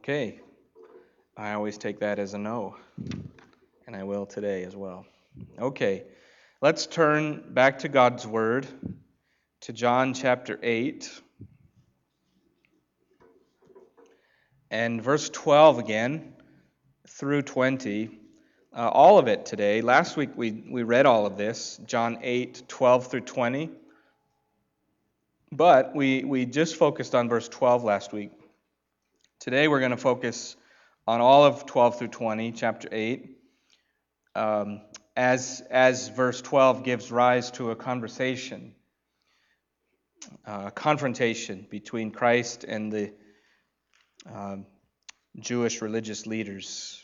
Okay, I always take that as a no, and I will today as well. Okay, let's turn back to God's Word, to John chapter 8, and verse 12 again, through 20. All of it today. Last week we read all of this, John 8, 12 through 20. But we just focused on verse 12 last week. Today we're going to focus on all of 12 through 20, chapter 8, as verse 12 gives rise to a conversation, a confrontation between Christ and the Jewish religious leaders.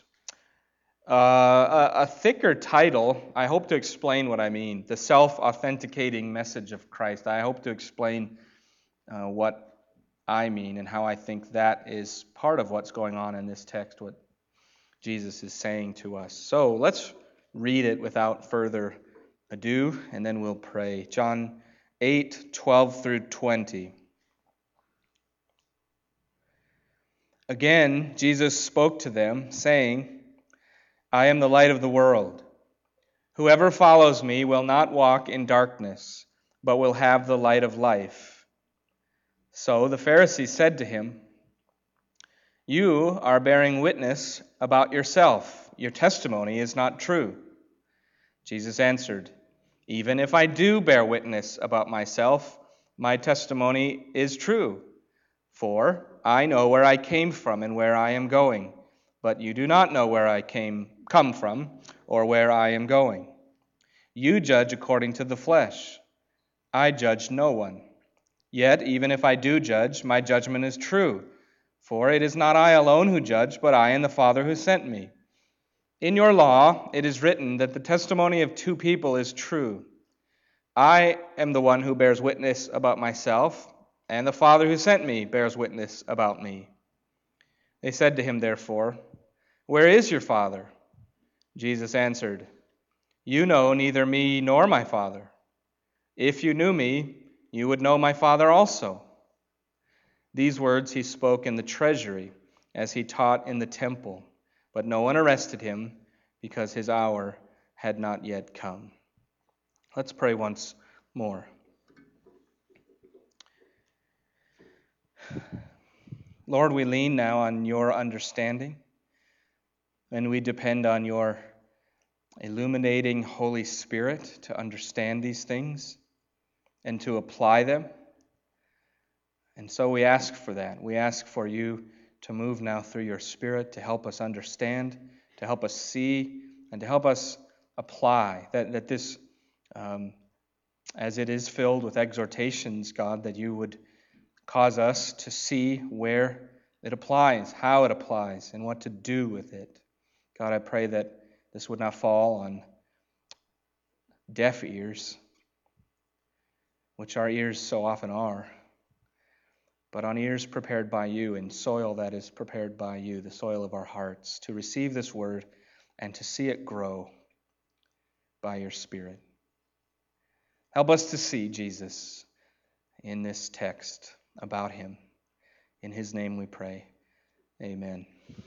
A thicker title, I hope to explain what I mean, the self-authenticating message of Christ. I hope to explain what I mean and how I think that is part of what's going on in this text, what Jesus is saying to us. So let's read it without further ado, and then we'll pray. John 8, 12 through 20. Again, Jesus spoke to them, saying, I am the light of the world. Whoever follows me will not walk in darkness, but will have the light of life. So the Pharisees said to him, You are bearing witness about yourself. Your testimony is not true. Jesus answered, Even if I do bear witness about myself, my testimony is true. For I know where I came from and where I am going, but you do not know where I come from or where I am going. You judge according to the flesh. I judge no one. Yet even if I do judge, my judgment is true. For it is not I alone who judge, but I and the Father who sent me. In your law it is written that the testimony of two people is true. I am the one who bears witness about myself, and the Father who sent me bears witness about me. They said to him, therefore, Where is your Father? Jesus answered, You know neither me nor my Father. If you knew me, you would know my Father also. These words he spoke in the treasury as he taught in the temple, but no one arrested him because his hour had not yet come. Let's pray once more. Lord, we lean now on your understanding, and we depend on your illuminating Holy Spirit to understand these things and to apply them. And so we ask for that. We ask for you to move now through your Spirit to help us understand, to help us see, and to help us apply. That this, as it is filled with exhortations, God, that you would cause us to see where it applies, how it applies, and what to do with it. God, I pray that this would not fall on deaf ears, which our ears so often are, but on ears prepared by you and soil that is prepared by you, the soil of our hearts, to receive this word and to see it grow by your Spirit. Help us to see Jesus in this text about him. In his name we pray. Amen.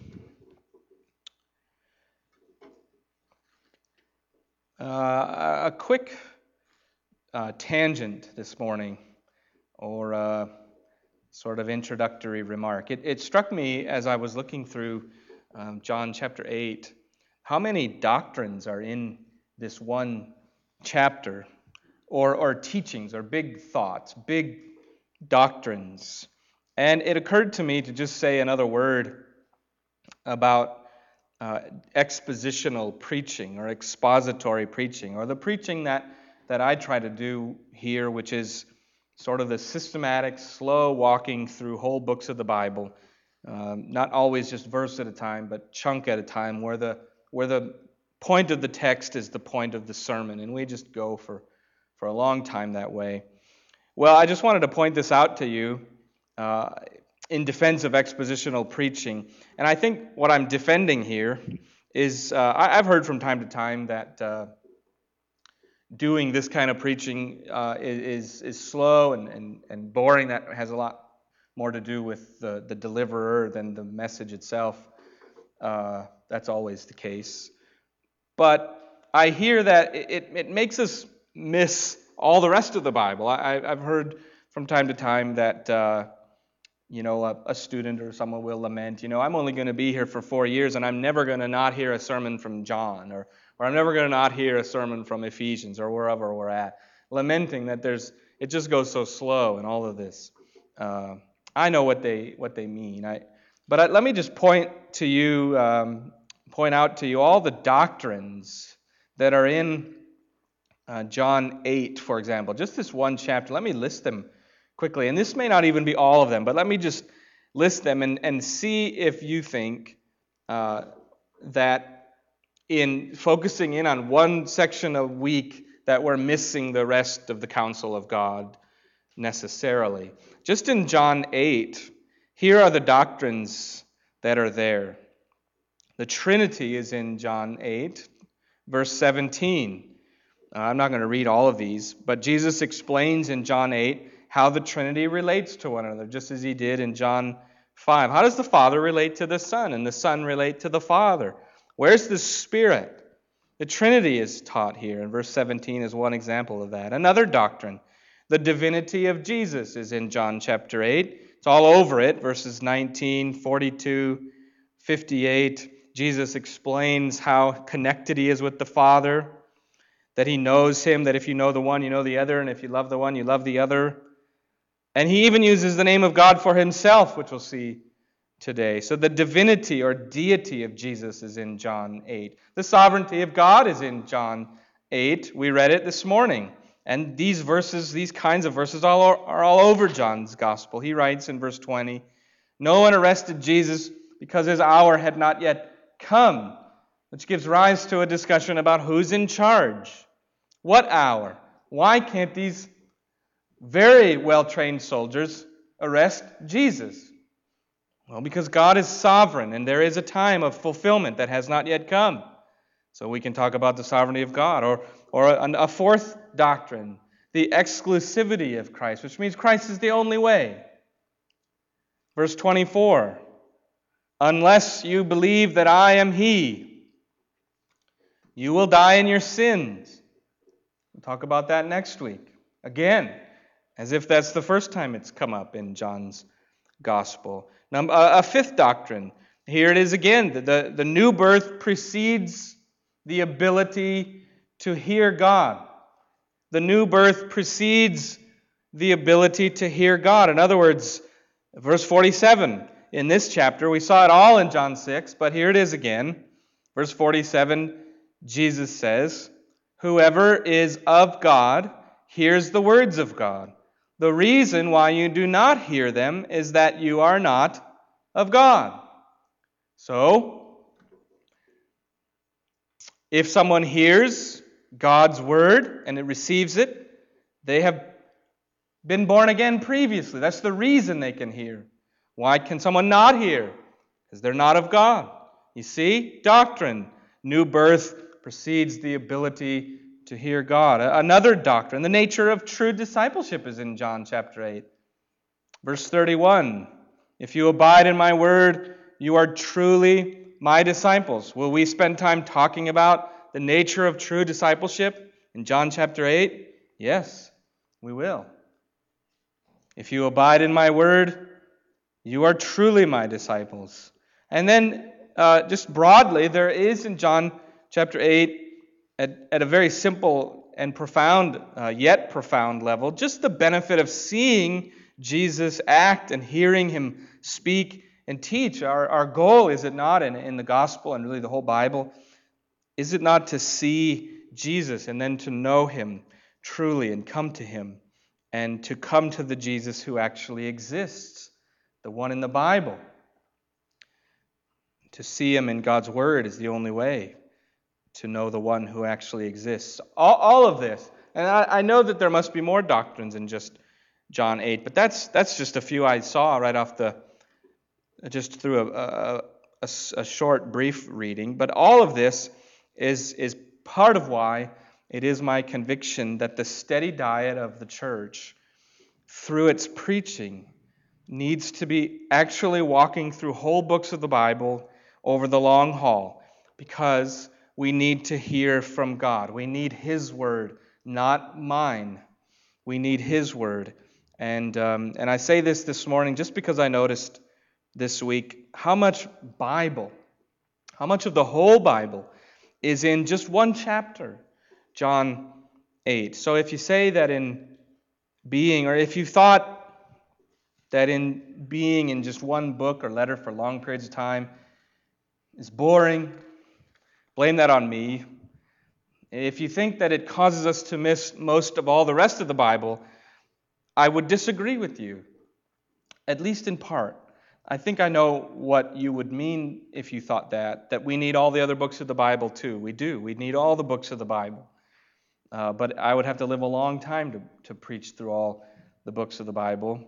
A quick tangent this morning, or a sort of introductory remark. It struck me as I was looking through John chapter 8, how many doctrines are in this one chapter, or teachings, or big thoughts, big doctrines. And it occurred to me to just say another word about expositional preaching or expository preaching, or the preaching that I try to do here, which is sort of the systematic, slow walking through whole books of the Bible, not always just verse at a time, but chunk at a time, where the point of the text is the point of the sermon, and we just go for a long time that way. Well, I just wanted to point this out to you in defense of expositional preaching. And I think what I'm defending here is, I've heard from time to time that doing this kind of preaching is slow and boring, that has a lot more to do with the deliverer than the message itself. That's always the case. But I hear that it makes us miss all the rest of the Bible. I've heard from time to time that a student or someone will lament, I'm only going to be here for 4 years, and I'm never going to not hear a sermon from John, or I'm never going to not hear a sermon from Ephesians, or wherever we're at, lamenting that it just goes so slow in all of this. I know what they mean. But let me just point out to you all the doctrines that are in John 8, for example. Just this one chapter. Let me list them quickly. And this may not even be all of them, but let me just list them and see if you think that in focusing in on one section a week that we're missing the rest of the counsel of God necessarily. Just in John 8, here are the doctrines that are there. The Trinity is in John 8, verse 17. I'm not going to read all of these, but Jesus explains in John 8 how the Trinity relates to one another, just as he did in John 5. How does the Father relate to the Son, and the Son relate to the Father? Where's the Spirit? The Trinity is taught here, and verse 17 is one example of that. Another doctrine, the divinity of Jesus, is in John chapter 8. It's all over it, verses 19, 42, 58. Jesus explains how connected he is with the Father, that he knows him, that if you know the one, you know the other, and if you love the one, you love the other. And he even uses the name of God for himself, which we'll see today. So the divinity or deity of Jesus is in John 8. The sovereignty of God is in John 8. We read it this morning. And these verses, these kinds of verses are all over John's gospel. He writes in verse 20, "No one arrested Jesus because his hour had not yet come," which gives rise to a discussion about who's in charge. What hour? Why can't these very well-trained soldiers arrest Jesus? Well, because God is sovereign, and there is a time of fulfillment that has not yet come. So we can talk about the sovereignty of God. Or a fourth doctrine, the exclusivity of Christ, which means Christ is the only way. Verse 24, "Unless you believe that I am He, you will die in your sins." We'll talk about that next week. Again, as if that's the first time it's come up in John's gospel. Now, a fifth doctrine. Here it is again. The new birth precedes the ability to hear God. The new birth precedes the ability to hear God. In other words, verse 47 in this chapter, we saw it all in John 6, but here it is again. Verse 47, Jesus says, "Whoever is of God hears the words of God. The reason why you do not hear them is that you are not of God." So, if someone hears God's word and it receives it, they have been born again previously. That's the reason they can hear. Why can someone not hear? Because they're not of God. You see? Doctrine. New birth precedes the ability to hear God. Another doctrine, the nature of true discipleship, is in John chapter 8. Verse 31, "If you abide in my word, you are truly my disciples." Will we spend time talking about the nature of true discipleship in John chapter 8? Yes, we will. "If you abide in my word, you are truly my disciples." And then, just broadly, there is in John chapter 8, at a very simple and profound, yet profound level, just the benefit of seeing Jesus act and hearing him speak and teach. Our goal, is it not, in the gospel and really the whole Bible, is it not to see Jesus and then to know him truly and come to him and to come to the Jesus who actually exists, the one in the Bible? To see him in God's word is the only way to know the one who actually exists. All of this, and I know that there must be more doctrines in just John 8, but that's just a few I saw right off just through a short, brief reading. But all of this is part of why it is my conviction that the steady diet of the church, through its preaching, needs to be actually walking through whole books of the Bible over the long haul, because we need to hear from God. We need His Word, not mine. We need His Word. And I say this morning just because I noticed this week how much Bible, how much of the whole Bible is in just one chapter, John 8. So if you say that in being, or if you thought that in being in just one book or letter for long periods of time is boring, blame that on me. If you think that it causes us to miss most of all the rest of the Bible, I would disagree with you, at least in part. I think I know what you would mean if you thought that we need all the other books of the Bible too. We do. We need all the books of the Bible. But I would have to live a long time to preach through all the books of the Bible.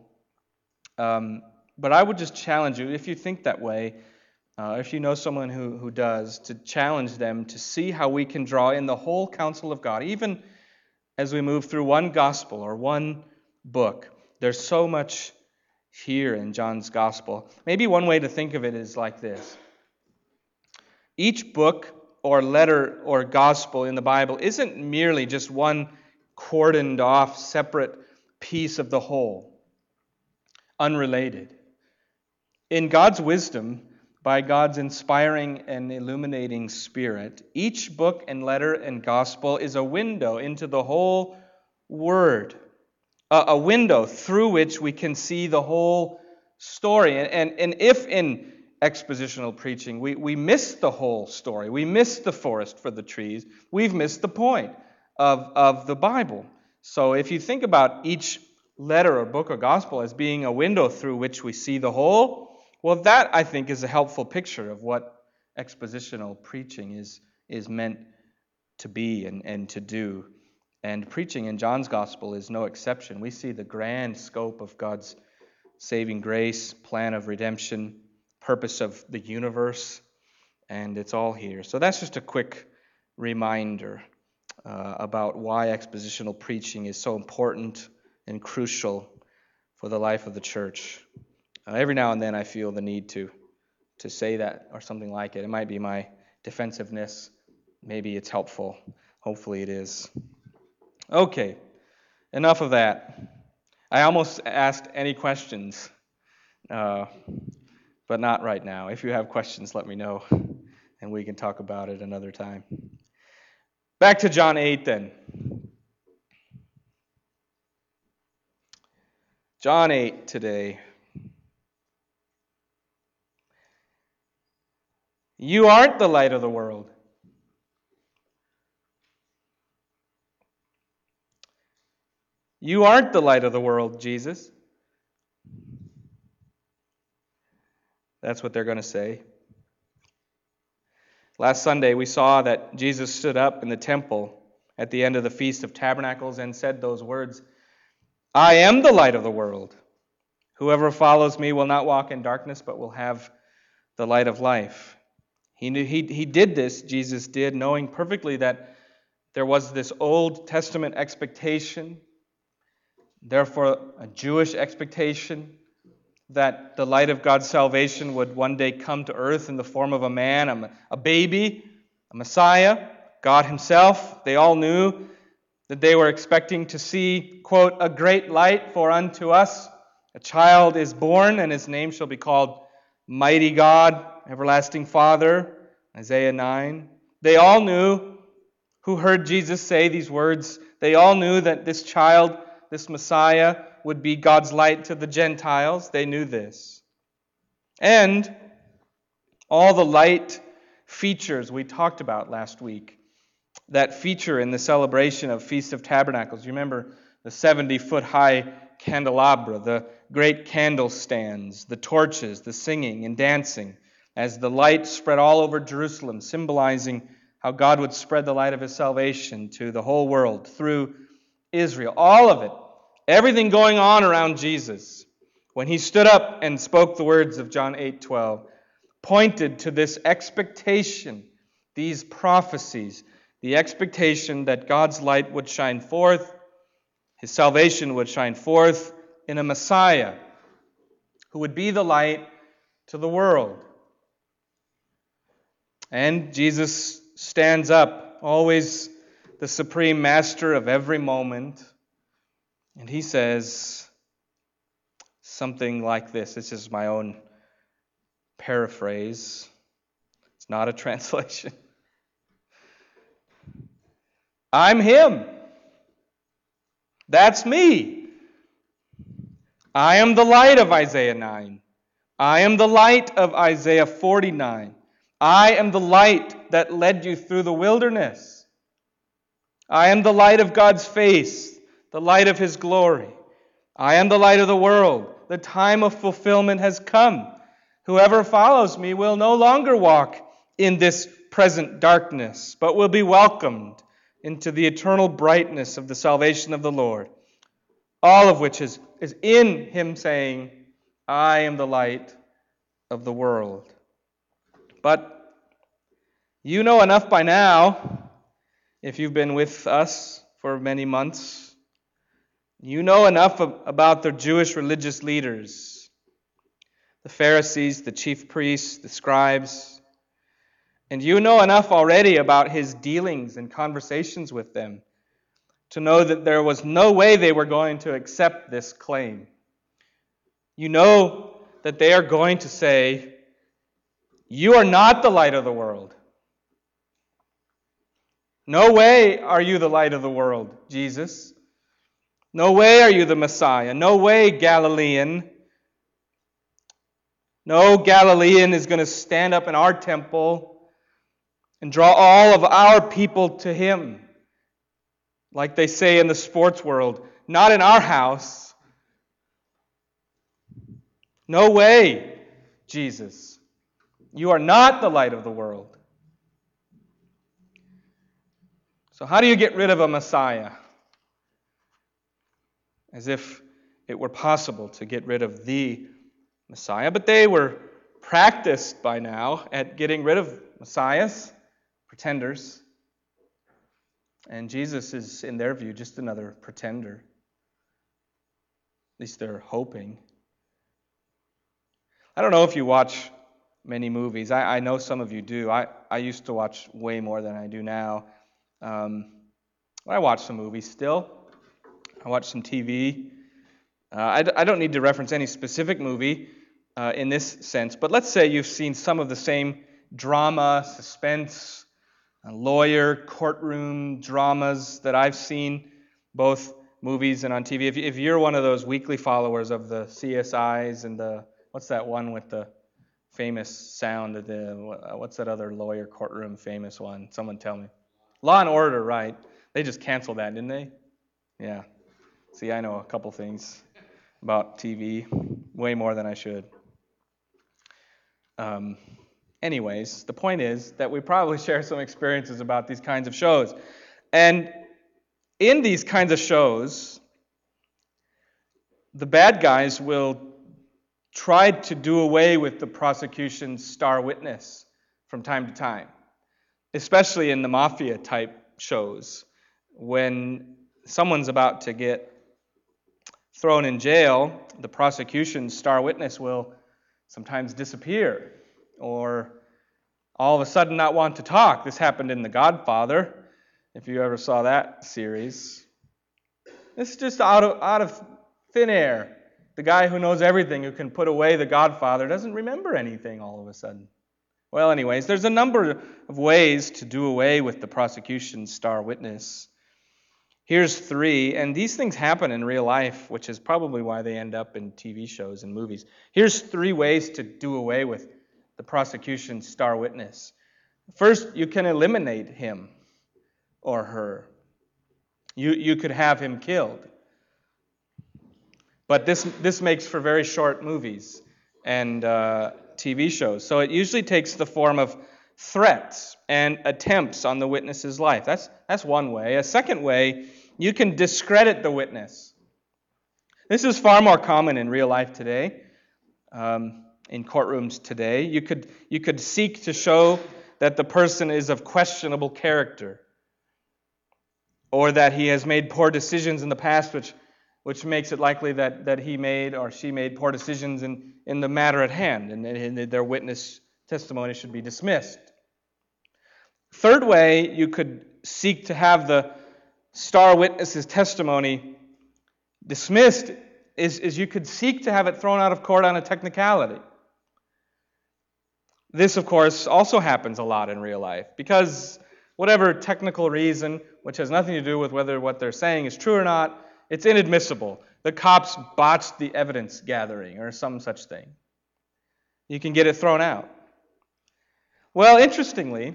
But I would just challenge you, if you think that way, if you know someone who does, to challenge them to see how we can draw in the whole counsel of God, even as we move through one gospel or one book. There's so much here in John's gospel. Maybe one way to think of it is like this. Each book or letter or gospel in the Bible isn't merely just one cordoned off separate piece of the whole, unrelated. In God's wisdom, by God's inspiring and illuminating Spirit, each book and letter and gospel is a window into the whole Word, a window through which we can see the whole story. And if in expositional preaching we miss the whole story, we miss the forest for the trees, we've missed the point of the Bible. So if you think about each letter or book or gospel as being a window through which we see the whole, well, that, I think, is a helpful picture of what expositional preaching is meant to be and to do. And preaching in John's gospel is no exception. We see the grand scope of God's saving grace, plan of redemption, purpose of the universe, and it's all here. So that's just a quick reminder about why expositional preaching is so important and crucial for the life of the church. Every now and then I feel the need to say that or something like it. It might be my defensiveness. Maybe it's helpful. Hopefully it is. Okay, enough of that. I almost asked any questions, but not right now. If you have questions, let me know, and we can talk about it another time. Back to John 8 then. John 8 today. You aren't the light of the world. You aren't the light of the world, Jesus. That's what they're going to say. Last Sunday, we saw that Jesus stood up in the temple at the end of the Feast of Tabernacles and said those words, I am the light of the world. Whoever follows me will not walk in darkness, but will have the light of life. He knew he did this, Jesus did, knowing perfectly that there was this Old Testament expectation, therefore a Jewish expectation, that the light of God's salvation would one day come to earth in the form of a man, a baby, a Messiah, God Himself. They all knew that they were expecting to see, quote, a great light, for unto us a child is born, and His name shall be called Mighty God, Everlasting Father, Isaiah 9. They all knew, who heard Jesus say these words, they all knew that this child, this Messiah, would be God's light to the Gentiles. They knew this. And all the light features we talked about last week, that feature in the celebration of Feast of Tabernacles. You remember the 70-foot-high candelabra, the great candle stands, the torches, the singing and dancing, as the light spread all over Jerusalem, symbolizing how God would spread the light of His salvation to the whole world through Israel. All of it, everything going on around Jesus, when He stood up and spoke the words of John 8:12, pointed to this expectation, these prophecies, the expectation that God's light would shine forth, His salvation would shine forth in a Messiah, who would be the light to the world. And Jesus stands up, always the supreme master of every moment, and he says something like this. This is my own paraphrase. It's not a translation. I'm him. That's me. I am the light of Isaiah 9. I am the light of Isaiah 49. I am the light that led you through the wilderness. I am the light of God's face, the light of His glory. I am the light of the world. The time of fulfillment has come. Whoever follows me will no longer walk in this present darkness, but will be welcomed into the eternal brightness of the salvation of the Lord. All of which is in Him saying, I am the light of the world. But you know enough by now, if you've been with us for many months, you know enough about the Jewish religious leaders, the Pharisees, the chief priests, the scribes, and you know enough already about His dealings and conversations with them to know that there was no way they were going to accept this claim. You know that they are going to say, you are not the light of the world. No way are you the light of the world, Jesus. No way are you the Messiah. No way, Galilean. No Galilean is going to stand up in our temple and draw all of our people to Him. Like they say in the sports world, not in our house. No way, Jesus. You are not the light of the world. So how do you get rid of a Messiah? As if it were possible to get rid of the Messiah. But they were practiced by now at getting rid of messiahs, pretenders. And Jesus is, in their view, just another pretender. At least they're hoping. I don't know if you watch many movies. I know some of you do. I used to watch way more than I do now. But I watch some movies still. I watch some TV. I don't need to reference any specific movie in this sense, but let's say you've seen some of the same drama, suspense, lawyer, courtroom dramas that I've seen, both movies and on TV. If you're one of those weekly followers of the CSIs and the, what's that one with the famous sound, what's that other lawyer courtroom famous one? Someone tell me. Law and Order, right. They just canceled that, didn't they? Yeah. See, I know a couple things about TV, way more than I should. Anyways, the point is that we probably share some experiences about these kinds of shows. And in these kinds of shows, the bad guys will try to do away with the prosecution's star witness from time to time, especially in the mafia-type shows. When someone's about to get thrown in jail, the prosecution's star witness will sometimes disappear or all of a sudden not want to talk. This happened in The Godfather, if you ever saw that series. It's just out of thin air. The guy who knows everything, who can put away The Godfather, doesn't remember anything all of a sudden. Well, anyways, there's a number of ways to do away with the prosecution's star witness. Here's 3, and these things happen in real life, which is probably why they end up in TV shows and movies. Here's 3 ways to do away with the prosecution's star witness. First, you can eliminate him or her. You could have him killed. But this makes for very short movies and TV shows. So it usually takes the form of threats and attempts on the witness's life. That's one way. A second way, you can discredit the witness. This is far more common in real life today, in courtrooms today. You could seek to show that the person is of questionable character, or that he has made poor decisions in the past which which makes it likely that he made or she made poor decisions in the matter at hand, and their witness testimony should be dismissed. Third way you could seek to have the star witness's testimony dismissed is you could seek to have it thrown out of court on a technicality. This, of course, also happens a lot in real life, because whatever technical reason, which has nothing to do with whether what they're saying is true or not, it's inadmissible. The cops botched the evidence gathering or some such thing. You can get it thrown out. Well, interestingly,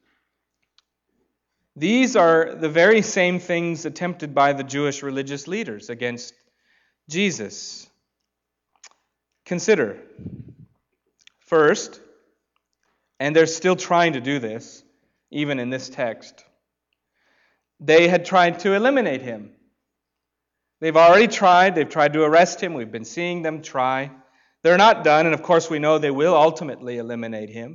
these are the very same things attempted by the Jewish religious leaders against Jesus. Consider, first, and they're still trying to do this, even in this text, they had tried to eliminate him. They've already tried. They've tried to arrest him. We've been seeing them try. They're not done, and of course we know they will ultimately eliminate him.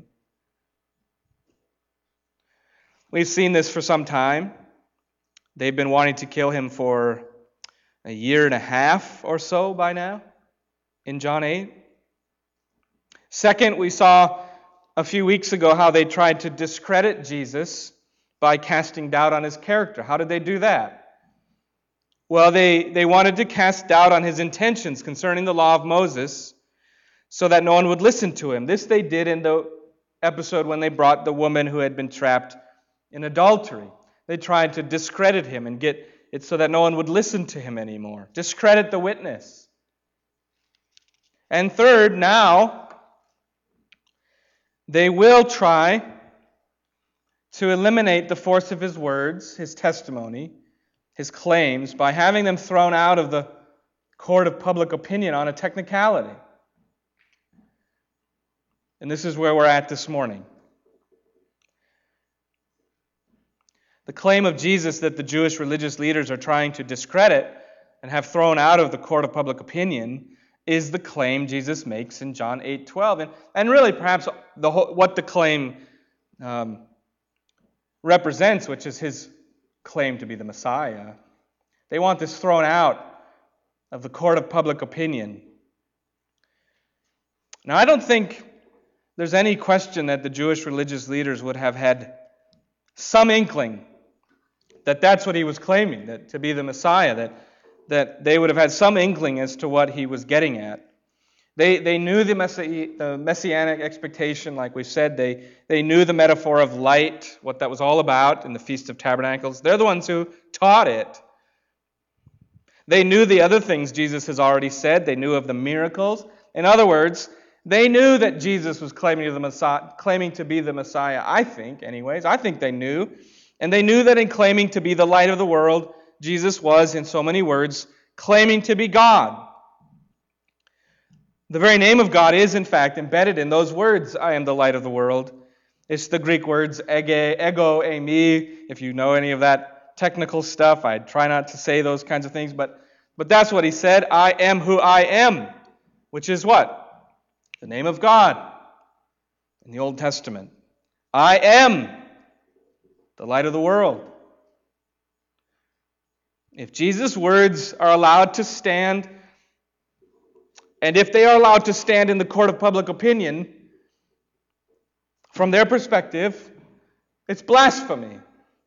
We've seen this for some time. They've been wanting to kill him for a year and a half or so by now in John 8. Second, we saw a few weeks ago how they tried to discredit Jesus by casting doubt on his character. How did they do that? Well, they wanted to cast doubt on his intentions concerning the law of Moses so that no one would listen to him. This they did in the episode when they brought the woman who had been trapped in adultery. They tried to discredit him and get it so that no one would listen to him anymore. Discredit the witness. And third, now, they will try to eliminate the force of his words, his testimony, his claims, by having them thrown out of the court of public opinion on a technicality. And this is where we're at this morning. The claim of Jesus that the Jewish religious leaders are trying to discredit and have thrown out of the court of public opinion is the claim Jesus makes in John 8:12. And really perhaps what the claim represents, which is his claim to be the Messiah. They want this thrown out of the court of public opinion. Now, I don't think there's any question that the Jewish religious leaders would have had some inkling that that's what he was claiming, that to be the Messiah, that they would have had some inkling as to what he was getting at. They knew the messianic expectation, like we said. They knew the metaphor of light, what that was all about in the Feast of Tabernacles. They're the ones who taught it. They knew the other things Jesus has already said. They knew of the miracles. In other words, they knew that Jesus was claiming to be the Messiah, I think, anyways. I think they knew. And they knew that in claiming to be the light of the world, Jesus was, in so many words, claiming to be God. The very name of God is, in fact, embedded in those words, I am the light of the world. It's the Greek words ego, eimi. If you know any of that technical stuff, I try not to say those kinds of things, but that's what he said. I am who I am, which is what? The name of God in the Old Testament. I am the light of the world. If Jesus' words are allowed to stand, and if they are allowed to stand in the court of public opinion, from their perspective, it's blasphemy.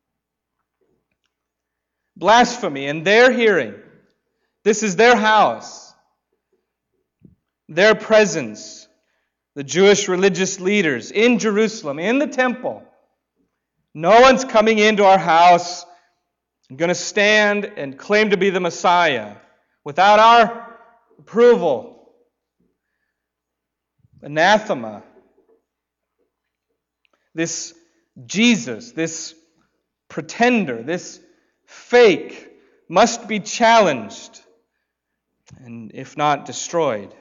Blasphemy in their hearing. This is their house, their presence, the Jewish religious leaders in Jerusalem, in the temple. No one's coming into our house and going to stand and claim to be the Messiah without our approval. Anathema. This Jesus, this pretender, this fake must be challenged and if not destroyed.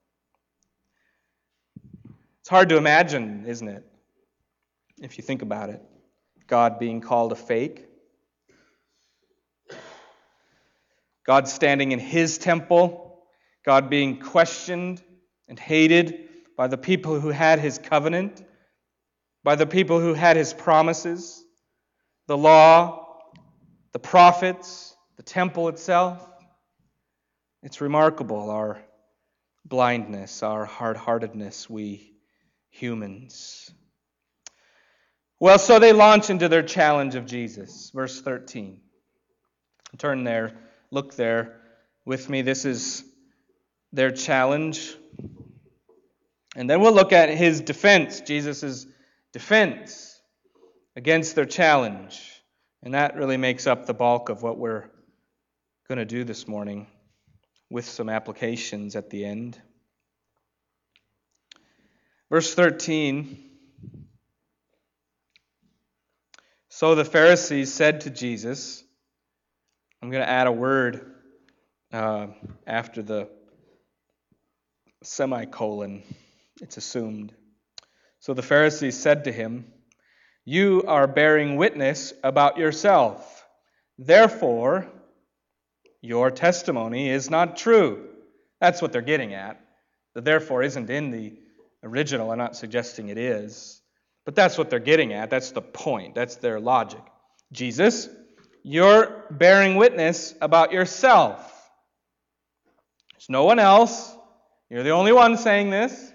It's hard to imagine, isn't it, if you think about it, God being called a fake. God standing in his temple, God being questioned and hated by the people who had his covenant, by the people who had his promises, the law, the prophets, the temple itself. It's remarkable, our blindness, our hard-heartedness, we humans. Well, so they launch into their challenge of Jesus. Verse 13. Turn there, look there with me. This is their challenge. And then we'll look at his defense, Jesus' defense against their challenge. And that really makes up the bulk of what we're going to do this morning, with some applications at the end. Verse 13. So the Pharisees said to Jesus, I'm going to add a word after the semicolon. It's assumed. So the Pharisees said to him, you are bearing witness about yourself. Therefore, your testimony is not true. That's what they're getting at. The therefore isn't in the original. I'm not suggesting it is. But that's what they're getting at. That's the point. That's their logic. Jesus, you're bearing witness about yourself. There's no one else. You're the only one saying this.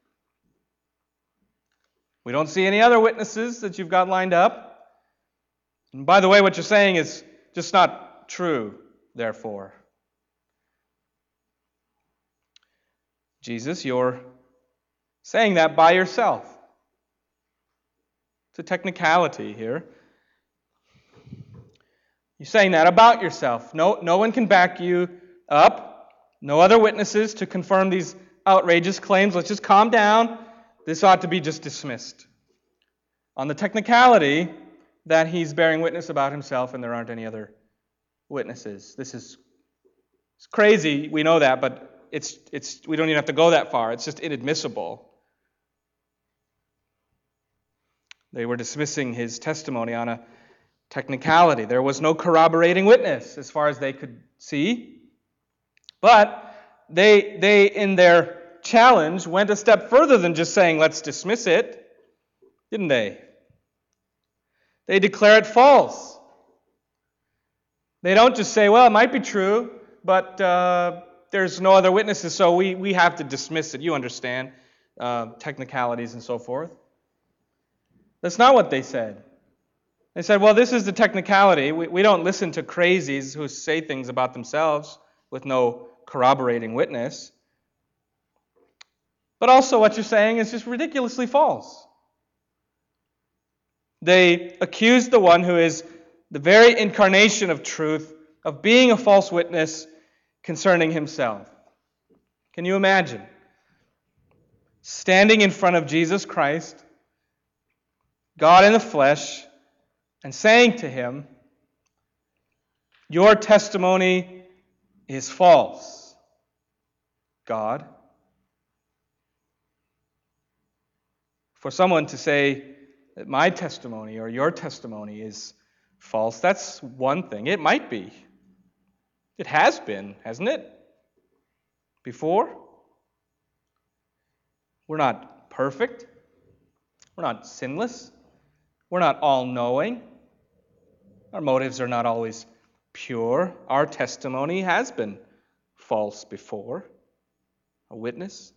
We don't see any other witnesses that you've got lined up. And by the way, what you're saying is just not true, therefore. Jesus, you're saying that by yourself. It's a technicality here. You're saying that about yourself. No one can back you up. No other witnesses to confirm these outrageous claims. Let's just calm down. This ought to be just dismissed. On the technicality that he's bearing witness about himself and there aren't any other witnesses. It's crazy, we know that, but we don't even have to go that far. It's just inadmissible. They were dismissing his testimony on a technicality. There was no corroborating witness as far as they could see. But they in their challenge went a step further than just saying, let's dismiss it, didn't they? They declare it false. They don't just say, well, it might be true, but there's no other witnesses, so we have to dismiss it. You understand, technicalities and so forth. That's not what they said. They said, well, this is the technicality. We don't listen to crazies who say things about themselves with no corroborating witness. But also what you're saying is just ridiculously false. They accuse the one who is the very incarnation of truth of being a false witness concerning himself. Can you imagine? Standing in front of Jesus Christ, God in the flesh, and saying to him, your testimony is false, God. For someone to say that my testimony or your testimony is false, that's one thing. It might be. It has been, hasn't it? Before. We're not perfect. We're not sinless. We're not all-knowing. Our motives are not always pure. Our testimony has been false before. A witness.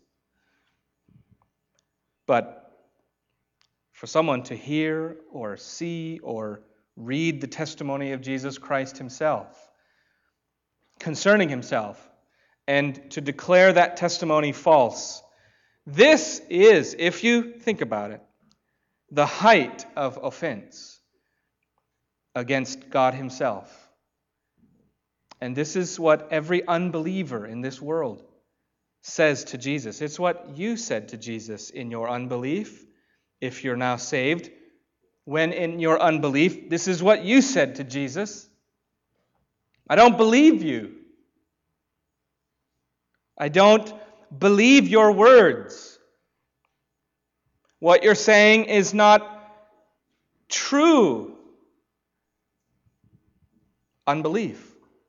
But for someone to hear or see or read the testimony of Jesus Christ himself concerning himself and to declare that testimony false, this is, if you think about it, the height of offense against God himself. And this is what every unbeliever in this world says to Jesus. It's what you said to Jesus in your unbelief, if you're now saved. When in your unbelief, this is what you said to Jesus. I don't believe you. I don't believe your words. What you're saying is not true. Unbelief.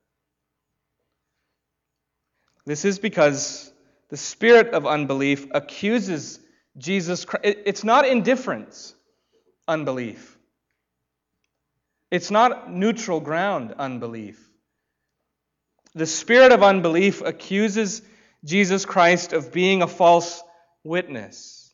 This is because the spirit of unbelief accuses Jesus Christ. It's not indifference, unbelief. It's not neutral ground, unbelief. The spirit of unbelief accuses Jesus Christ of being a false witness.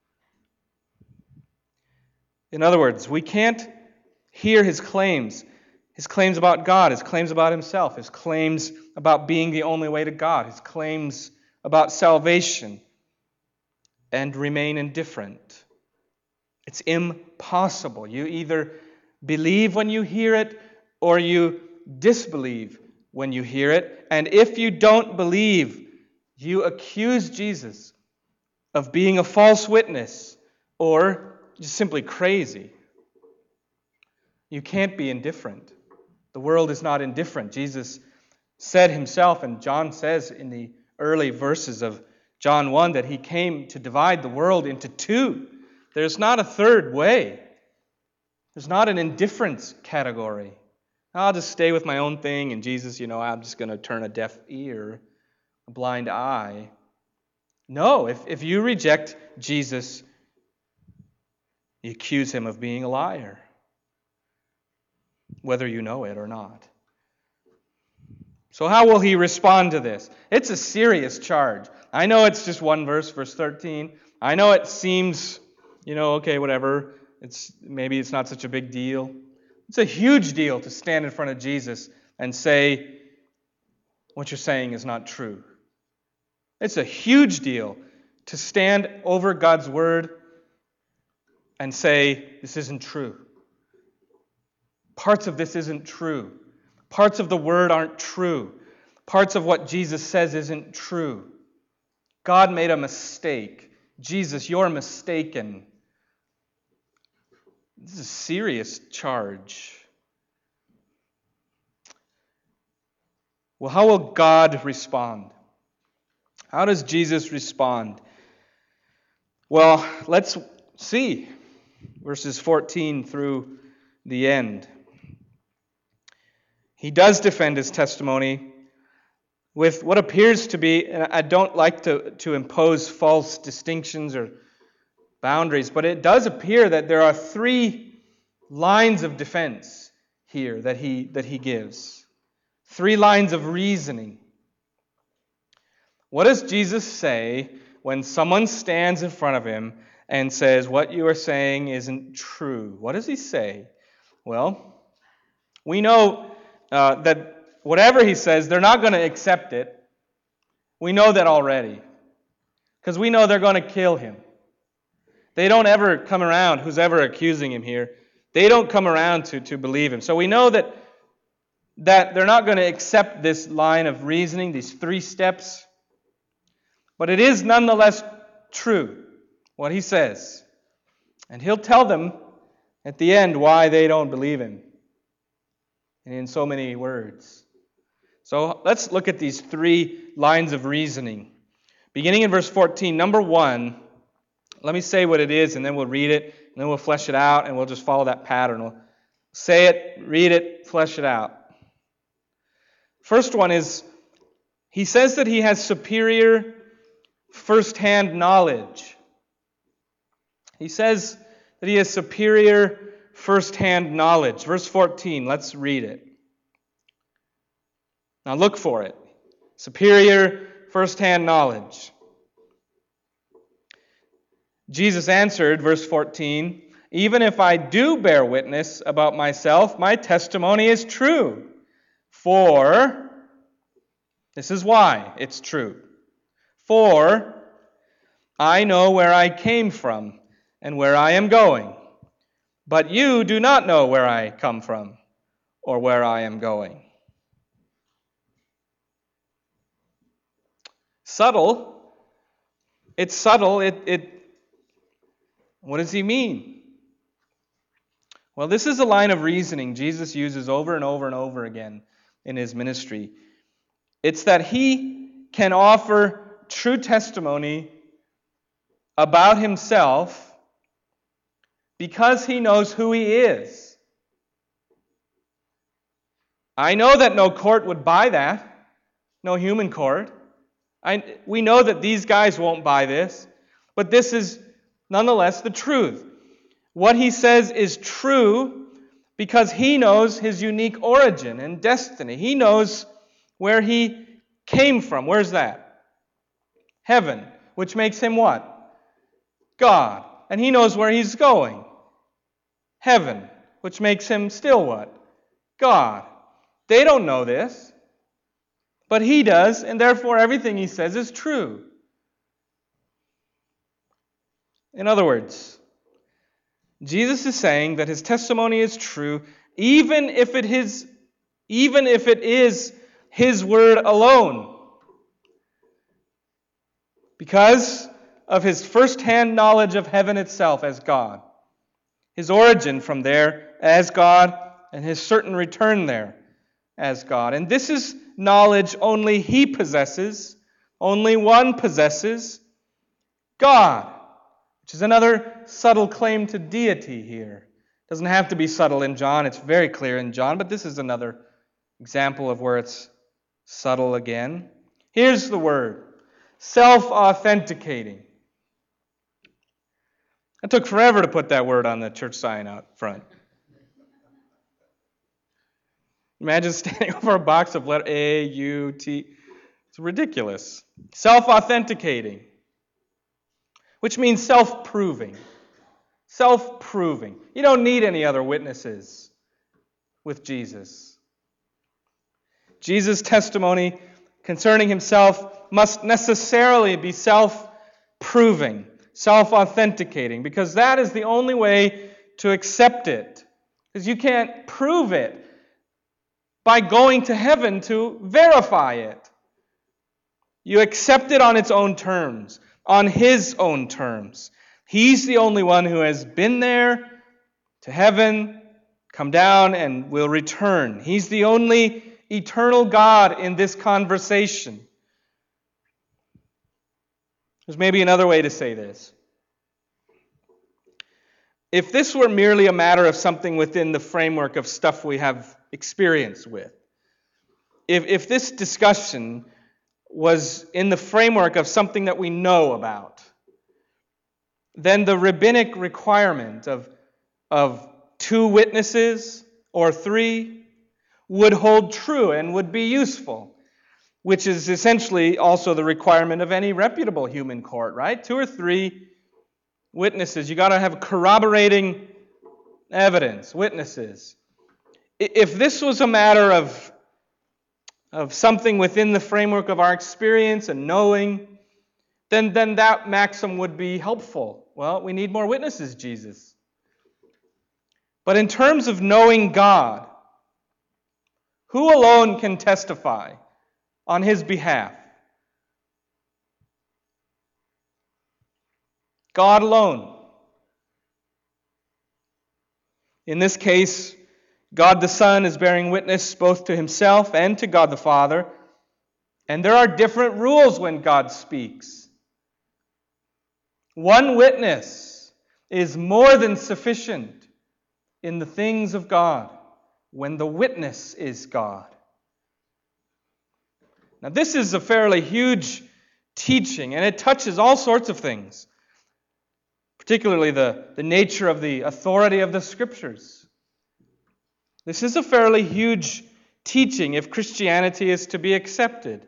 In other words, we can't hear his claims about God, his claims about himself, his claims about being the only way to God, his claims about salvation, and remain indifferent. It's impossible. You either believe when you hear it, or you disbelieve when you hear it. And if you don't believe, you accuse Jesus of being a false witness or just simply crazy. You can't be indifferent. The world is not indifferent. Jesus said himself, and John says in the early verses of John 1, that he came to divide the world into two. There's not a third way. There's not an indifference category. I'll just stay with my own thing, and Jesus, I'm just going to turn a deaf ear, a blind eye. No, if you reject Jesus, you accuse him of being a liar, whether you know it or not. So how will he respond to this? It's a serious charge. I know it's just one verse, verse 13. I know it seems, okay, whatever. Maybe it's not such a big deal. It's a huge deal to stand in front of Jesus and say, what you're saying is not true. It's a huge deal to stand over God's word and say, this isn't true. Parts of this isn't true. Parts of the word aren't true. Parts of what Jesus says isn't true. God made a mistake. Jesus, you're mistaken. This is a serious charge. Well, how will God respond? How does Jesus respond? Well, let's see. Verses 14 through the end. He does defend his testimony with what appears to be, and I don't like to impose false distinctions or boundaries, but it does appear that there are three lines of defense here that he gives. Three lines of reasoning. What does Jesus say when someone stands in front of him and says, what you are saying isn't true? What does he say? Well, we know that whatever he says, they're not going to accept it. We know that already. Because we know they're going to kill him. They don't ever come around, who's ever accusing him here, they don't come around to believe him. So we know that they're not going to accept this line of reasoning, these three steps. But it is nonetheless true, what he says. And he'll tell them at the end why they don't believe him. And in so many words. So let's look at these three lines of reasoning. Beginning in verse 14, number 1, let me say what it is, and then we'll read it, and then we'll flesh it out, and we'll just follow that pattern. We'll say it, read it, flesh it out. First one is, he says that he has superior first-hand knowledge. He says that he has superior first-hand knowledge. Verse 14, let's read it. Now look for it. Superior first-hand knowledge. Jesus answered, verse 14, even if I do bear witness about myself, my testimony is true. For, this is why it's true. For I know where I came from and where I am going. But you do not know where I come from or where I am going. Subtle. It's subtle. What does he mean? Well, this is a line of reasoning Jesus uses over and over and over again in his ministry. It's that he can offer true testimony about himself because he knows who he is. I know that no court would buy that, no human court. We know that these guys won't buy this, but this is nonetheless the truth. What he says is true because he knows his unique origin and destiny. He knows where he came from. Where's that? Heaven, which makes him what? God. And he knows where he's going. Heaven, which makes him still what? God. They don't know this, but he does, and therefore everything he says is true. In other words, Jesus is saying that his testimony is true even if it is his word alone, because of his first-hand knowledge of heaven itself as God, his origin from there as God, and his certain return there as God. And this is knowledge only he possesses, only one possesses, God, which is another subtle claim to deity here. It doesn't have to be subtle in John, it's very clear in John, but this is another example of where it's subtle again. Here's the word, self-authenticating. It took forever to put that word on the church sign out front. Imagine standing over a box of letter A, U, T. It's ridiculous. Self-authenticating, which means self-proving. Self-proving. You don't need any other witnesses with Jesus. Jesus' testimony concerning himself must necessarily be self-proving, self-authenticating, because that is the only way to accept it. Because you can't prove it by going to heaven to verify it. You accept it on its own terms, on his own terms. He's the only one who has been there to heaven, come down, and will return. He's the only eternal God in this conversation. There's maybe another way to say this. If this were merely a matter of something within the framework of stuff we have experience with, if this discussion was in the framework of something that we know about, then the rabbinic requirement of 2 witnesses or 3 would hold true and would be useful, which is essentially also the requirement of any reputable human court, right? 2 or 3 witnesses. You got to have corroborating evidence, witnesses. If this was a matter of something within the framework of our experience and knowing, then that maxim would be helpful. Well, we need more witnesses, Jesus. But in terms of knowing God, who alone can testify on his behalf? God alone. In this case, God the Son is bearing witness both to himself and to God the Father, and there are different rules when God speaks. One witness is more than sufficient in the things of God when the witness is God. Now, this is a fairly huge teaching, and it touches all sorts of things, particularly the nature of the authority of the Scriptures. This is a fairly huge teaching if Christianity is to be accepted.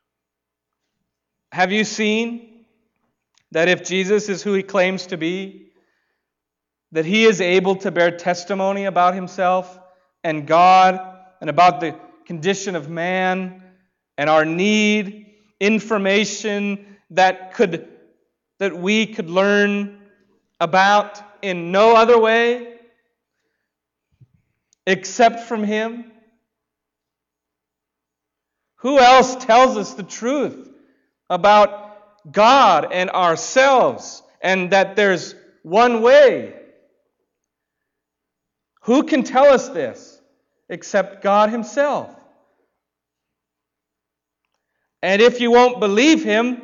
Have you seen that if Jesus is who he claims to be, that he is able to bear testimony about himself and God and about the condition of man and our need, information that we could learn about in no other way except from him? Who else tells us the truth about God and ourselves and that there's one way? Who can tell us this except God himself? And if you won't believe him,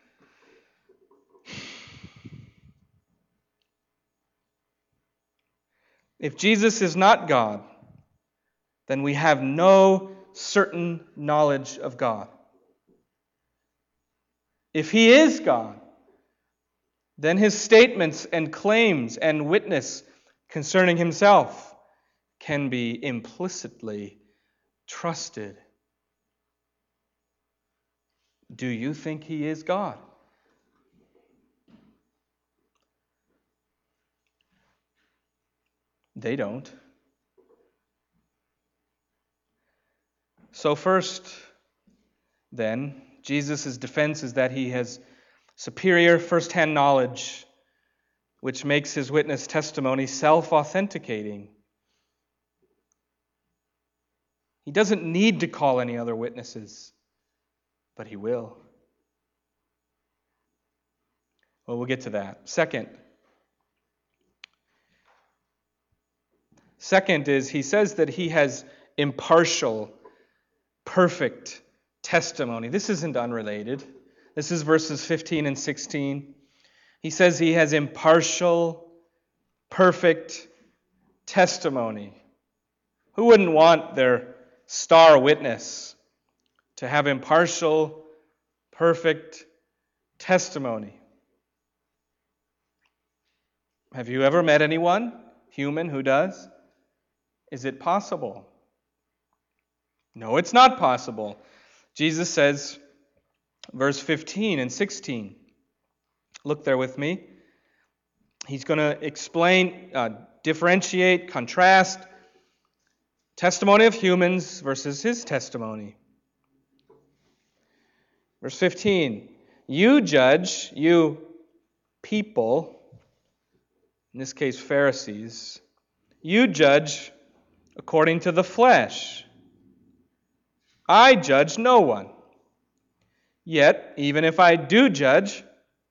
if Jesus is not God, then we have no certain knowledge of God. If he is God, then his statements and claims and witness concerning himself can be implicitly trusted. Do you think he is God? They don't. So first, then, Jesus' defense is that he has superior first-hand knowledge, which makes his witness testimony self-authenticating. He doesn't need to call any other witnesses, but he will. Well, we'll get to that. Second is he says that he has impartial, perfect testimony. This isn't unrelated. This is verses 15 and 16. He says he has impartial, perfect testimony. Who wouldn't want their star witness to have impartial, perfect testimony? Have you ever met anyone, human, who does? Is it possible? No, it's not possible. Jesus says, verse 15 and 16. Look there with me. He's going to explain, differentiate, contrast testimony of humans versus his testimony. Verse 15. You judge, you people, in this case Pharisees, you judge according to the flesh. I judge no one. Yet, even if I do judge,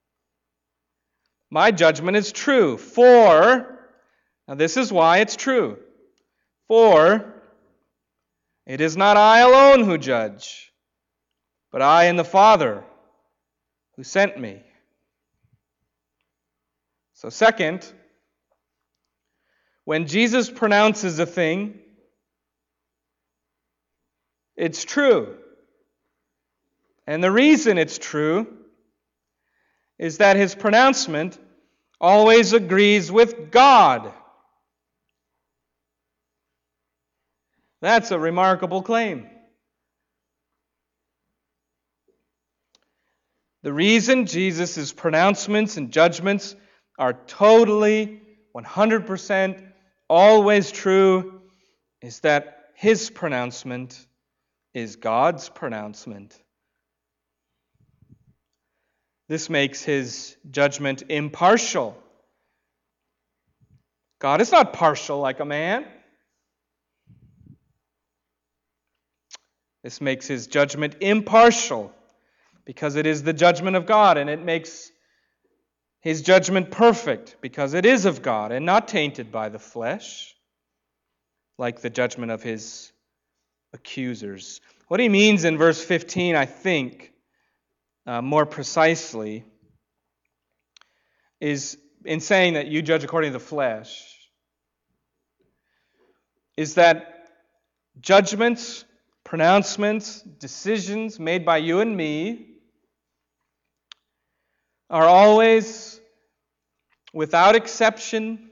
my judgment is true. Now this is why it's true. For it is not I alone who judge, but I and the Father who sent me. So second, when Jesus pronounces a thing, it's true. And the reason it's true is that his pronouncement always agrees with God. That's a remarkable claim. The reason Jesus' pronouncements and judgments are totally, 100%, always true is that his pronouncement is God's pronouncement. This makes his judgment impartial. God is not partial like a man. This makes his judgment impartial because it is the judgment of God, and it makes his judgment perfect because it is of God and not tainted by the flesh, like the judgment of his accusers. What he means in verse 15, I think, more precisely, is in saying that you judge according to the flesh, is that judgments, pronouncements, decisions made by you and me are always, without exception,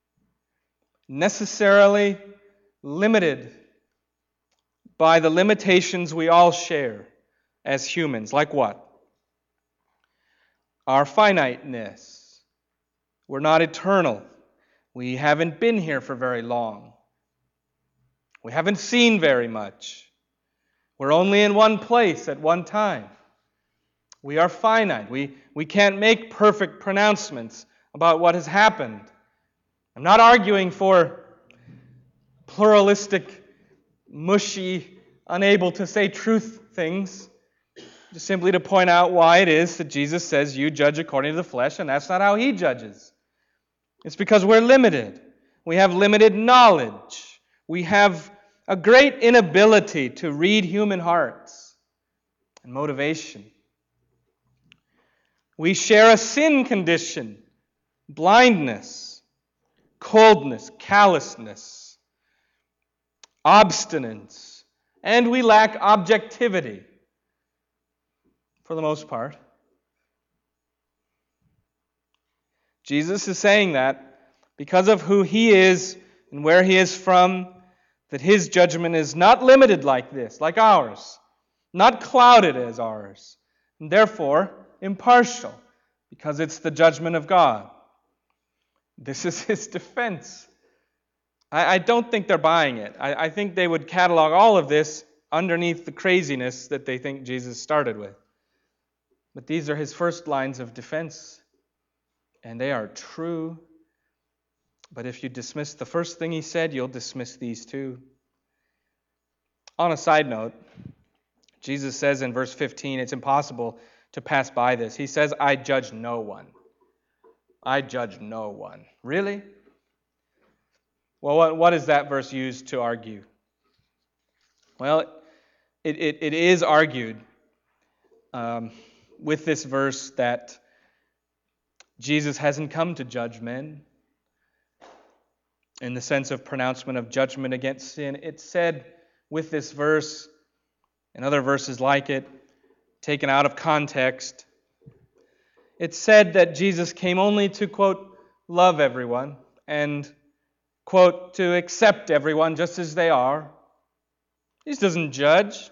necessarily limited by the limitations we all share as humans. Like what? Our finiteness. We're not eternal. We haven't been here for very long. We haven't seen very much. We're only in one place at one time. We are finite. We can't make perfect pronouncements about what has happened. I'm not arguing for pluralistic, mushy, unable to say truth things, just simply to point out why it is that Jesus says you judge according to the flesh, and that's not how he judges. It's because we're limited. We have limited knowledge. We have a great inability to read human hearts and motivation. We share a sin condition, blindness, coldness, callousness, obstinance, and we lack objectivity for the most part. Jesus is saying that because of who he is and where he is from, that his judgment is not limited like this, like ours, not clouded as ours, and therefore impartial, because it's the judgment of God. This is his defense. I don't think they're buying it. I think they would catalog all of this underneath the craziness that they think Jesus started with. But these are his first lines of defense, and they are true. But if you dismiss the first thing he said, you'll dismiss these too. On a side note, Jesus says in verse 15, it's impossible to pass by this. He says, I judge no one. I judge no one. Really? Well, what is that verse used to argue? Well, it is argued with this verse that Jesus hasn't come to judge men in the sense of pronouncement of judgment against sin. It's said with this verse and other verses like it, taken out of context, it's said that Jesus came only to, quote, love everyone and, quote, to accept everyone just as they are. He doesn't judge.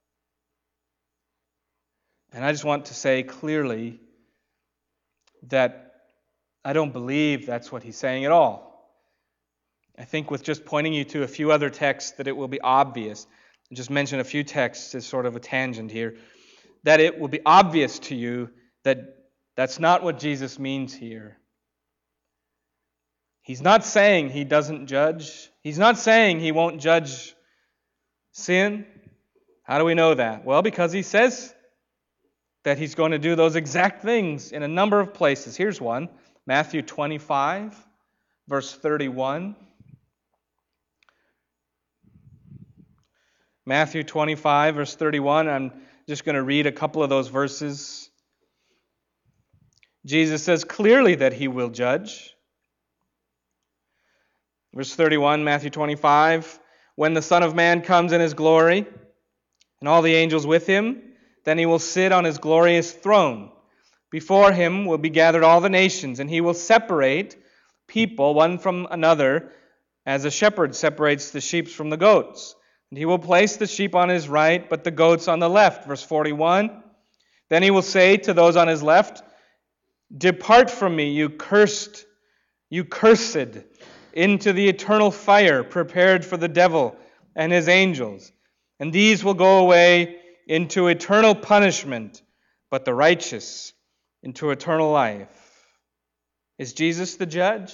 And I just want to say clearly that I don't believe that's what he's saying at all. I think with just pointing you to a few other texts that it will be obvious. I'll just mention a few texts as sort of a tangent here. That it will be obvious to you that that's not what Jesus means here. He's not saying he doesn't judge. He's not saying he won't judge sin. How do we know that? Well, because he says that he's going to do those exact things in a number of places. Here's one, Matthew 25, verse 31. Matthew 25, verse 31. I'm just going to read a couple of those verses. Jesus says clearly that he will judge. Verse 31, Matthew 25. When the Son of Man comes in his glory, and all the angels with him, then he will sit on his glorious throne. Before him will be gathered all the nations, and he will separate people one from another, as a shepherd separates the sheep from the goats. And he will place the sheep on his right, but the goats on the left. Verse 41. Then he will say to those on his left, Depart from me, you cursed, into the eternal fire prepared for the devil and his angels. And these will go away into eternal punishment, but the righteous into eternal life. Is Jesus the judge?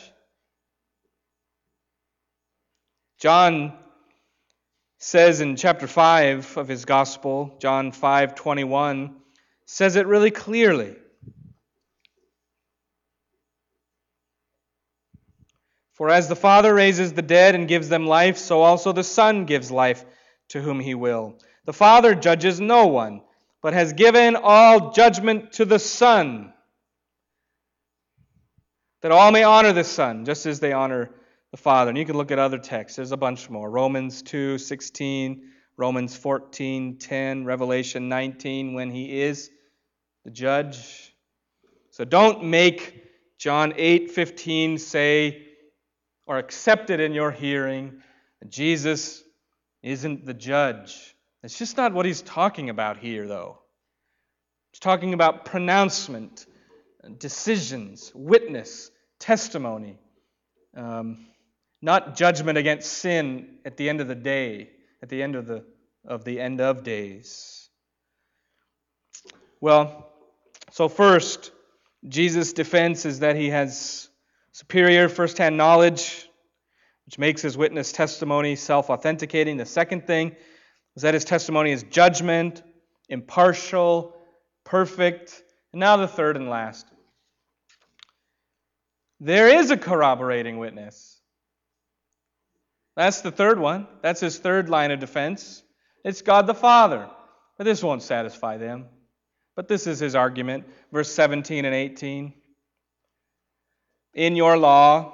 John says in chapter 5 of his gospel, John 5:21, says it really clearly. For as the Father raises the dead and gives them life, so also the Son gives life to whom he will. The Father judges no one, but has given all judgment to the Son, that all may honor the Son, just as they honor the Father. And you can look at other texts. There's a bunch more. Romans 2:16, Romans 14:10, Revelation 19, when he is the judge. So don't make John 8:15 say, or accept it in your hearing, that Jesus isn't the judge. It's just not what he's talking about here, though. He's talking about pronouncement, decisions, witness, testimony, not judgment against sin at the end of the day, at the end of the end of days. Well, so first, Jesus' defense is that he has superior first-hand knowledge, which makes his witness testimony self-authenticating. The second thing is that his testimony is judgment, impartial, perfect. And now the third and last. There is a corroborating witness. That's the third one. That's his third line of defense. It's God the Father. But this won't satisfy them. But this is his argument. Verse 17 and 18. In your law,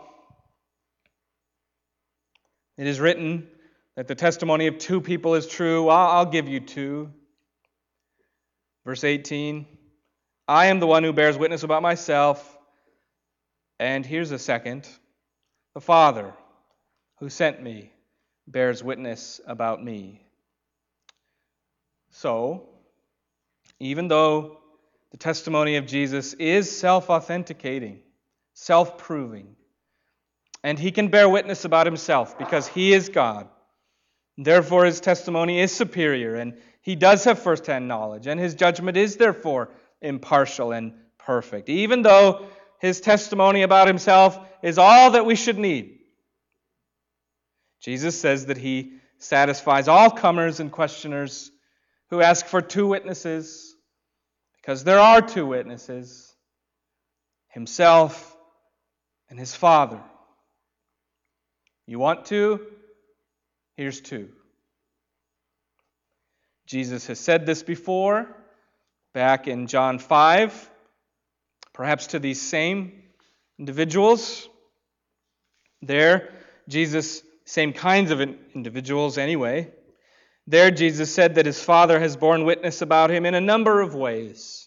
it is written that the testimony of two people is true. I'll give you two. Verse 18, I am the one who bears witness about myself. And here's a second. The Father who sent me bears witness about me. So, even though The testimony of Jesus is self-authenticating, self-proving. And he can bear witness about himself because he is God. Therefore, his testimony is superior, and he does have first-hand knowledge, and his judgment is therefore impartial and perfect, even though his testimony about himself is all that we should need. Jesus says that he satisfies all comers and questioners who ask for two witnesses, because there are two witnesses, himself and his Father. You want two? Here's two. Jesus has said this before, back in John 5, perhaps to these same individuals. There, Jesus, same kinds of individuals anyway. There, Jesus said that his Father has borne witness about him in a number of ways.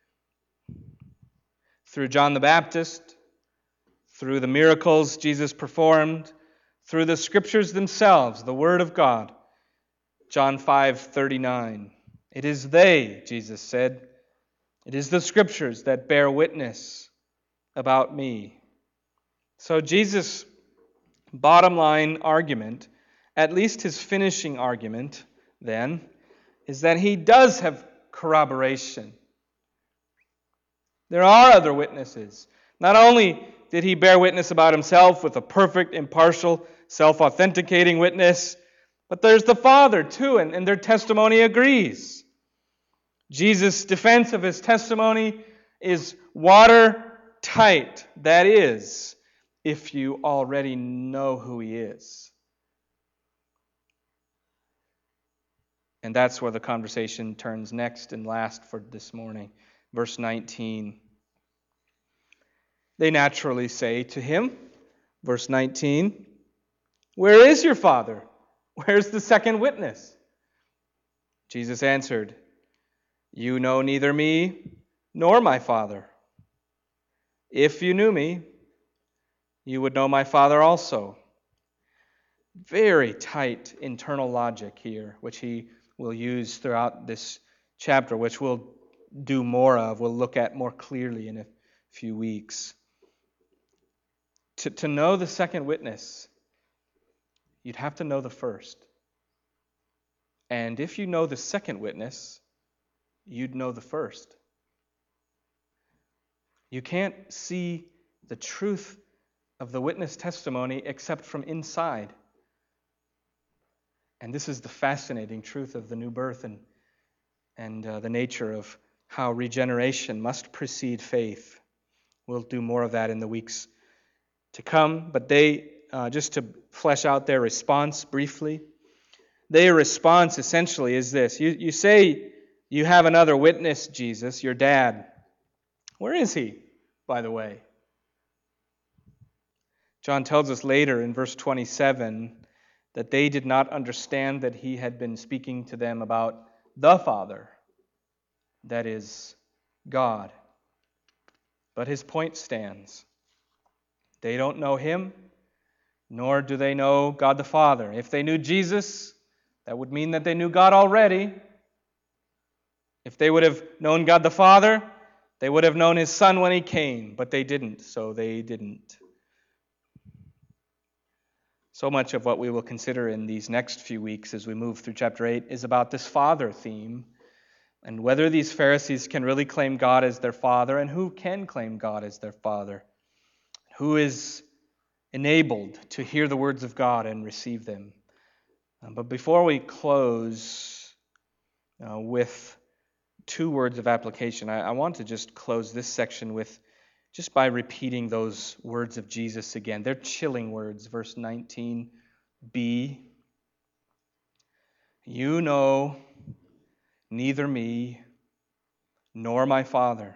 Through John the Baptist, through the miracles Jesus performed, through the Scriptures themselves, the Word of God. John 5:39. It is they, Jesus said, it is the Scriptures that bear witness about me. So Jesus' bottom line argument, at least his finishing argument then, is that he does have corroboration. There are other witnesses. Not only did he bear witness about himself with a perfect, impartial, self-authenticating witness, but there's the Father too, and their testimony agrees. Jesus' defense of his testimony is watertight. That is, if you already know who he is. And that's where the conversation turns next and last for this morning. Verse 19. They naturally say to him, verse 19, "Where is your Father? Where's the second witness?" Jesus answered, "You know neither me nor my Father. If you knew me, you would know my Father also." Very tight internal logic here, which he will use throughout this chapter, which we'll do more of, we'll look at more clearly in a few weeks. To know the second witness, you'd have to know the first. And if you know the second witness, you'd know the first. You can't see the truth of the witness testimony except from inside. And this is the fascinating truth of the new birth and the nature of how regeneration must precede faith. We'll do more of that in the weeks to come. But they, just to flesh out their response briefly, their response essentially is this. You say you have another witness, Jesus, your dad. Where is he, by the way? John tells us later in verse 27 that they did not understand that he had been speaking to them about the Father, that is, God. But his point stands. They don't know him, nor do they know God the Father. If they knew Jesus, that would mean that they knew God already. If they would have known God the Father, they would have known his Son when he came, but they didn't, so they didn't. So much of what we will consider in these next few weeks as we move through chapter 8 is about this Father theme, and whether these Pharisees can really claim God as their Father, and who can claim God as their Father, who is enabled to hear the words of God and receive them. But before we close with two words of application, I want to just close this section with just by repeating those words of Jesus again. They're chilling words. Verse 19b. You know neither me nor my Father.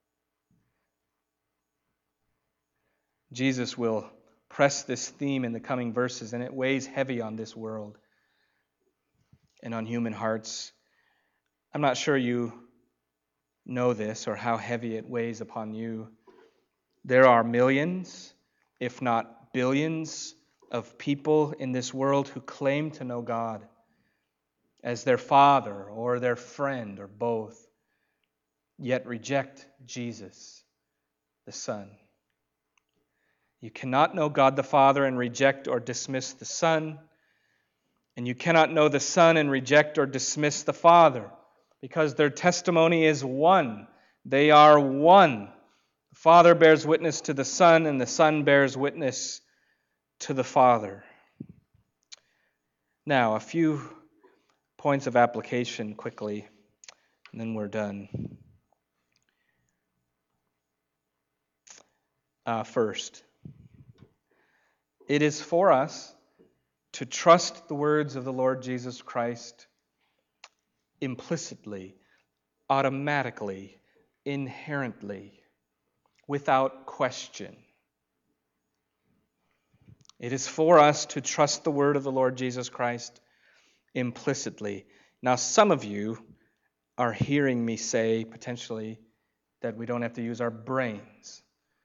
Jesus will press this theme in the coming verses, and it weighs heavy on this world and on human hearts. I'm not sure you know this or how heavy it weighs upon you. There are millions, if not billions, of people in this world who claim to know God as their Father or their friend or both. yet reject Jesus, the Son. You cannot know God the Father and reject or dismiss the Son, and you cannot know the Son and reject or dismiss the Father, because their testimony is one. They are one. The Father bears witness to the Son, and the Son bears witness to the Father. Now, a few points of application quickly, and then we're done. First, it is for us to trust the words of the Lord Jesus Christ implicitly, automatically, inherently, without question. It is for us to trust the word of the Lord Jesus Christ implicitly. Now, some of you are hearing me say, potentially, that we don't have to use our brains.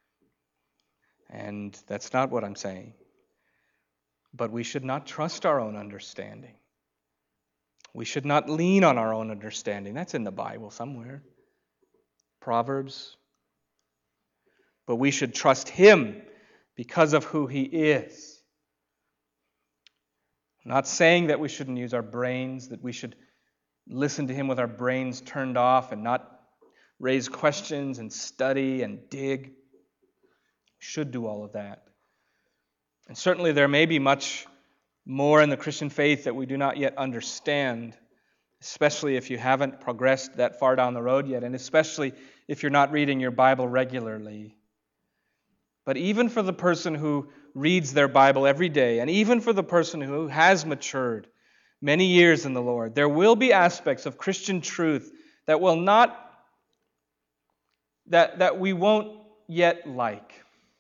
And that's not what I'm saying. But we should not trust our own understanding. We should not lean on our own understanding. That's in the Bible somewhere. Proverbs. But we should trust Him because of who He is. I'm not saying that we shouldn't use our brains, that we should listen to Him with our brains turned off and not raise questions and study and dig. We should do all of that. And certainly there may be much more in the Christian faith that we do not yet understand, especially if you haven't progressed that far down the road yet, and especially if you're not reading your Bible regularly. But even for the person who reads their Bible every day, and even for the person who has matured many years in the Lord, there will be aspects of Christian truth that will not, that we won't yet like.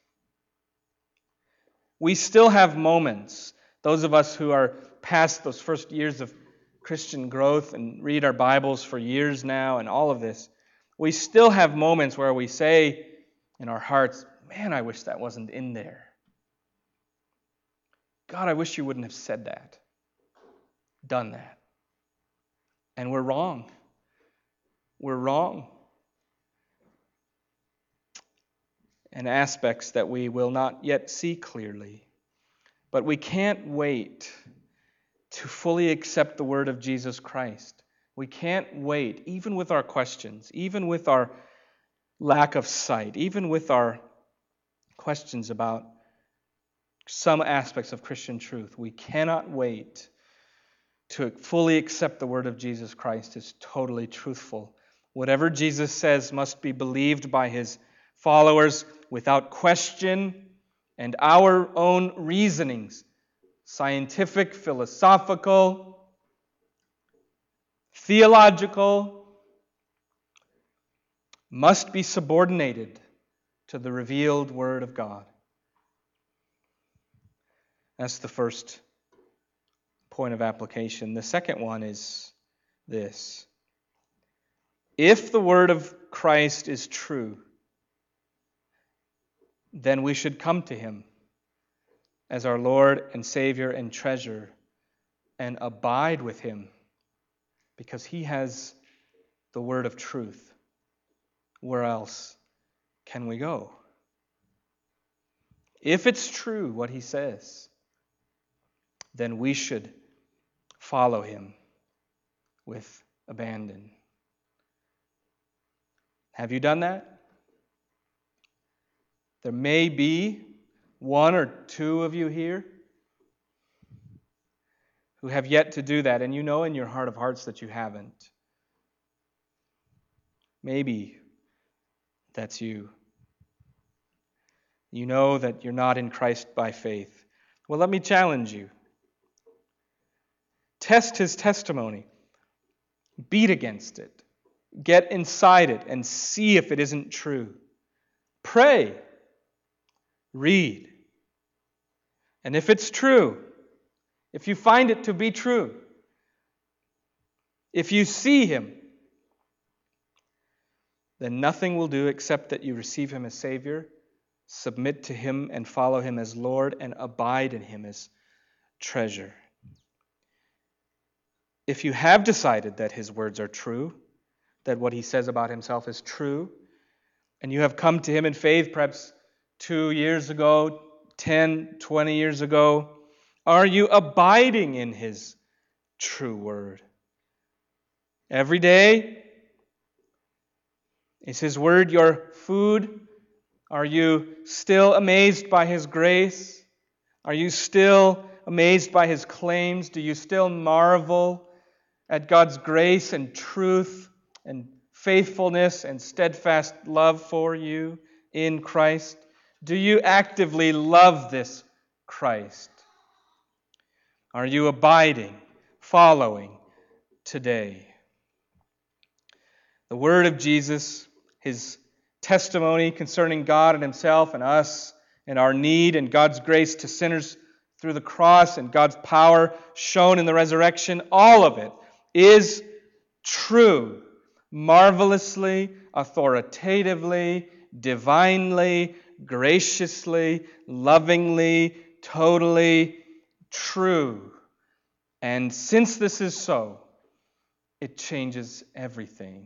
We still have moments, those of us who are past those first years of Christian growth and read our Bibles for years now and all of this, we still have moments where we say in our hearts, man, I wish that wasn't in there. God, I wish you wouldn't have said that, done that. And we're wrong. We're wrong. And aspects that we will not yet see clearly. But we can't wait to fully accept the word of Jesus Christ. We can't wait, even with our questions, even with our lack of sight, even with our questions about some aspects of Christian truth. We cannot wait to fully accept the word of Jesus Christ as totally truthful. Whatever Jesus says must be believed by His followers without question, and our own reasonings, scientific, philosophical, theological, must be subordinated to the revealed Word of God. That's the first point of application. The second one is this. If the Word of Christ is true, then we should come to Him as our Lord and Savior and treasure and abide with Him because He has the word of truth. Where else can we go? If it's true what He says, then we should follow Him with abandon. Have you done that? There may be one or two of you here who have yet to do that, and you know in your heart of hearts that you haven't. Maybe that's you. You know that you're not in Christ by faith. Well, let me challenge you. Test His testimony. Beat against it. Get inside it and see if it isn't true. Pray. Read. And if it's true, if you find it to be true, if you see Him, then nothing will do except that you receive Him as Savior, submit to Him and follow Him as Lord, and abide in Him as treasure. If you have decided that His words are true, that what he says about himself is true, and you have come to him in faith perhaps 2 years ago, 10, 20 years ago, are you abiding in his true word? Every day, is his word your food? Are you still amazed by his grace? Are you still amazed by his claims? Do you still marvel at God's grace and truth and faithfulness and steadfast love for you in Christ? Do you actively love this Christ? Are you abiding, following today? The word of Jesus, his testimony concerning God and himself and us and our need and God's grace to sinners through the cross and God's power shown in the resurrection, all of it is true, marvelously, authoritatively, divinely, graciously, lovingly, totally true. And since this is so, it changes everything.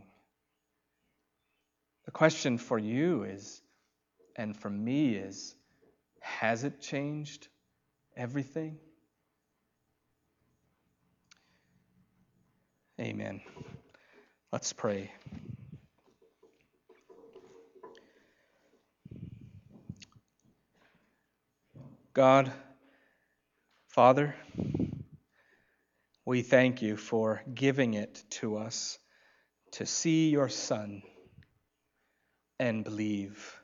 The question for you is, and for me is, has it changed everything? Amen. Let's pray. God, Father, we thank you for giving it to us to see your Son and believe.